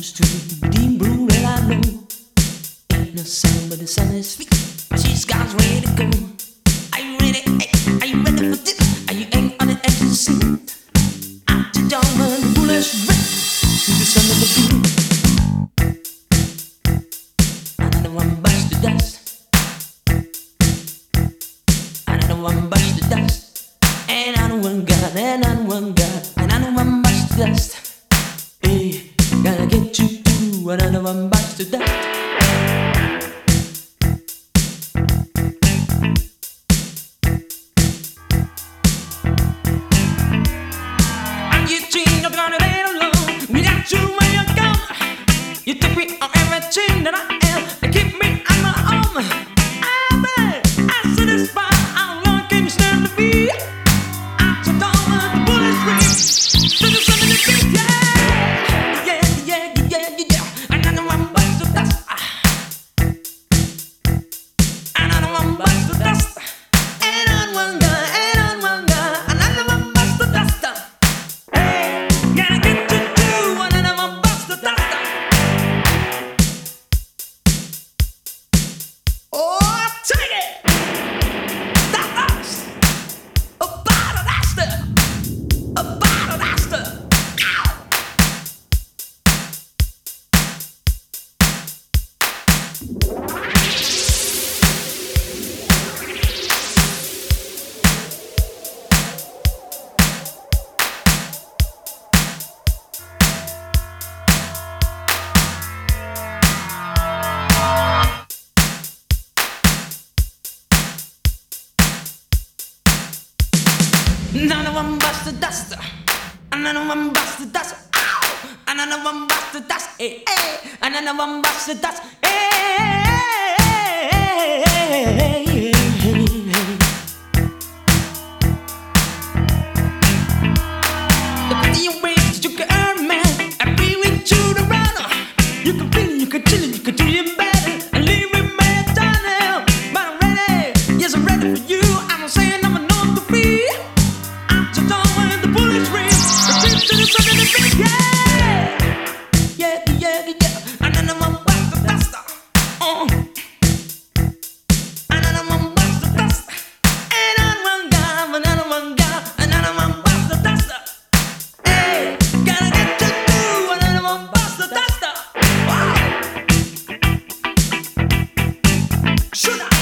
street, deep blue that I know. Ain't no sun, but the sun is sweet. She's got ready to go. Are you ready? Hey, are you ready for this? Are you ain't on the edge of the seat? I'm the gentleman, the bullet's ready to the sun of the beat. Another one bites the dust. Another one bites the dust. And another one got, and another one got, another one bites the dust. Hey, gotta get you to another one bites the dust. You took me on everything that I am and keep me on my own. I'm bad, I'm satisfied. How long can you stand to be? I'm so done with the bullets free. So there's something to be, yeah. Another one bites the dust. Another one bites the dust. Another one gone, another one gone. Another one bites the dust. Hey, gotta get you to another one bites the dust. Oh, take it! That's a bottle duster! A bottle duster! Ow! Another one busts the dust. Another one busts the dust. Ow! Another one busts the dust. Hey, hey. Another one busts the dust. Hey, hey, hey, hey. The pretty ways you can earn, man. I be with you to run. You can feel it, you can chill it, you can do it better. And leave it, man, down there. But I'm ready. Yes, I'm ready for you. I'm saying I'm enough to be. Something to be, yeah. Another one bites the dust. Another one bites the dust. Another one gone, another one gone, another one bites the dust. Hey, gotta get you through. Another one bites the dust. Wow. Should I?